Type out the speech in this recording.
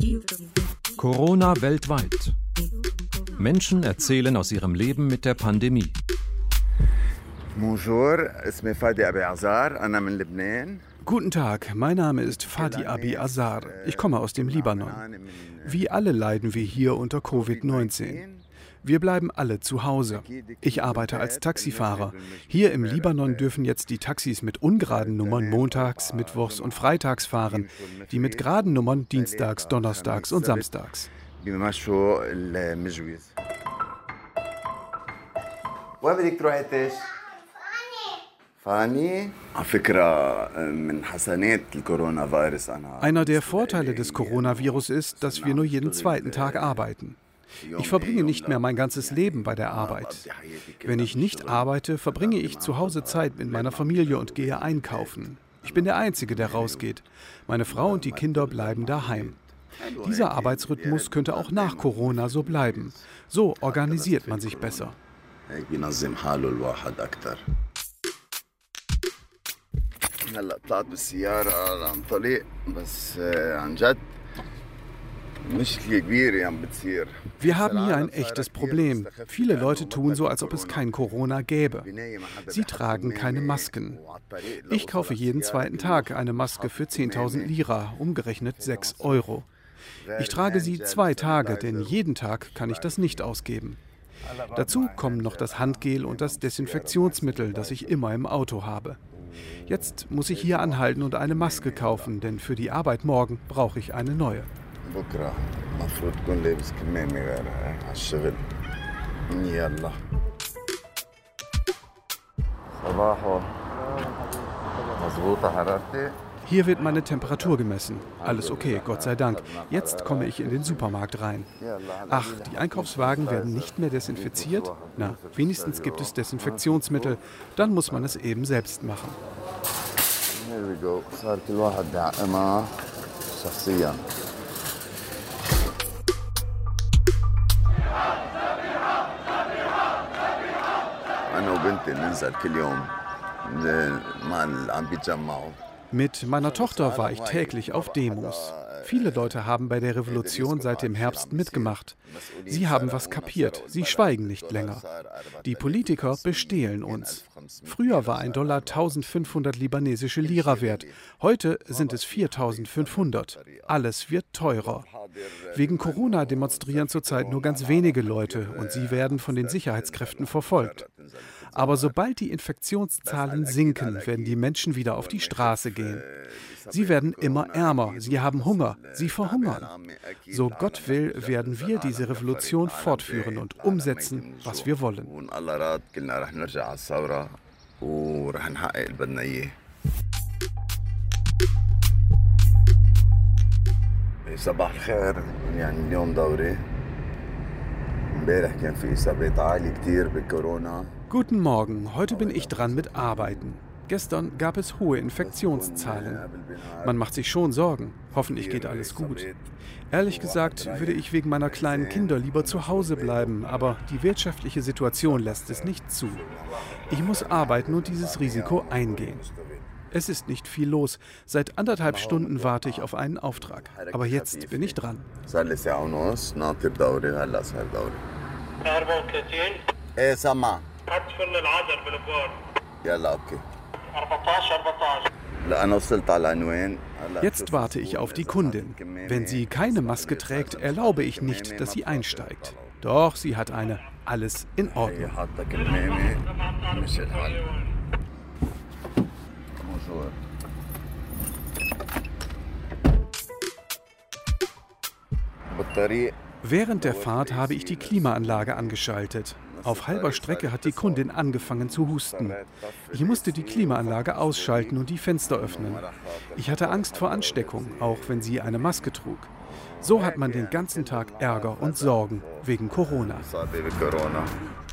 Corona weltweit. Menschen erzählen aus ihrem Leben mit der Pandemie. Guten Tag, mein Name ist Fadi Abi Azar. Ich komme aus dem Libanon. Wie alle leiden wir hier unter Covid-19. Wir bleiben alle zu Hause. Ich arbeite als Taxifahrer. Hier im Libanon dürfen jetzt die Taxis mit ungeraden Nummern montags, mittwochs und freitags fahren, die mit geraden Nummern dienstags, donnerstags und samstags. Einer der Vorteile des Coronavirus ist, dass wir nur jeden zweiten Tag arbeiten. Ich verbringe nicht mehr mein ganzes Leben bei der Arbeit. Wenn ich nicht arbeite, verbringe ich zu Hause Zeit mit meiner Familie und gehe einkaufen. Ich bin der Einzige, der rausgeht. Meine Frau und die Kinder bleiben daheim. Dieser Arbeitsrhythmus könnte auch nach Corona so bleiben. So organisiert man sich besser. Wir haben hier ein echtes Problem. Viele Leute tun so, als ob es kein Corona gäbe. Sie tragen keine Masken. Ich kaufe jeden zweiten Tag eine Maske für 10.000 Lira, umgerechnet 6 Euro. Ich trage sie 2 Tage, denn jeden Tag kann ich das nicht ausgeben. Dazu kommen noch das Handgel und das Desinfektionsmittel, das ich immer im Auto habe. Jetzt muss ich hier anhalten und eine Maske kaufen, denn für die Arbeit morgen brauche ich eine neue. Hier wird meine Temperatur gemessen. Alles okay, Gott sei Dank. Jetzt komme ich in den Supermarkt rein. Ach, die Einkaufswagen werden nicht mehr desinfiziert? Na, wenigstens gibt es Desinfektionsmittel. Dann muss man es eben selbst machen. Mit meiner Tochter war ich täglich auf Demos. Viele Leute haben bei der Revolution seit dem Herbst mitgemacht. Sie haben was kapiert, sie schweigen nicht länger. Die Politiker bestehlen uns. Früher war ein Dollar 1.500 libanesische Lira wert. Heute sind es 4.500. Alles wird teurer. Wegen Corona demonstrieren zurzeit nur ganz wenige Leute und sie werden von den Sicherheitskräften verfolgt. Aber sobald die Infektionszahlen sinken, werden die Menschen wieder auf die Straße gehen. Sie werden immer ärmer, sie haben Hunger, sie verhungern. So Gott will, werden wir diese Revolution fortführen und umsetzen, was wir wollen. صباح الخير يعني اليوم دوري امبارح كان في إصابات عالية كتير بالكورونا. Guten Morgen, heute bin ich dran mit Arbeiten. Gestern gab es hohe Infektionszahlen. Man macht sich schon Sorgen. Hoffentlich geht alles gut. Ehrlich gesagt würde ich wegen meiner kleinen Kinder lieber zu Hause bleiben, aber die wirtschaftliche Situation lässt es nicht zu. Ich muss arbeiten und dieses Risiko eingehen. Es ist nicht viel los. Seit 1,5 Stunden warte ich auf einen Auftrag. Aber jetzt bin ich dran. Jetzt warte ich auf die Kundin. Wenn sie keine Maske trägt, erlaube ich nicht, dass sie einsteigt. Doch, sie hat eine. Alles in Ordnung. Während der Fahrt habe ich die Klimaanlage angeschaltet. Auf halber Strecke hat die Kundin angefangen zu husten. Ich musste die Klimaanlage ausschalten und die Fenster öffnen. Ich hatte Angst vor Ansteckung, auch wenn sie eine Maske trug. So hat man den ganzen Tag Ärger und Sorgen wegen Corona.